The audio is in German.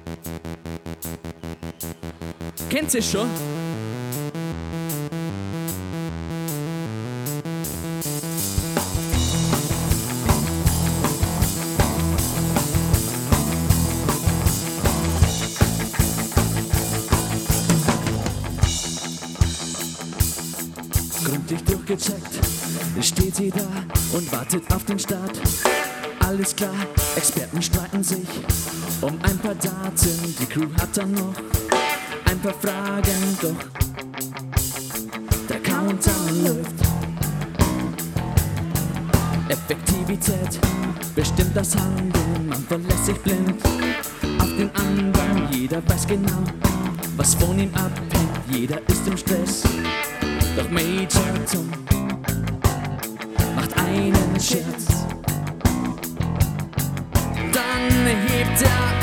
Kennt ihr schon? Gründlich durchgecheckt, steht sie da und wartet auf den Start. Alles klar, Experten streiten sich um ein paar Daten. Die Crew hat dann noch ein paar Fragen, doch der Countdown läuft. Effektivität bestimmt das Handeln, man verlässt sich blind auf den anderen. Jeder weiß genau, was von ihm abhängt, jeder ist im Stress. Doch Major Tom macht einen Scherz. Dann hebt er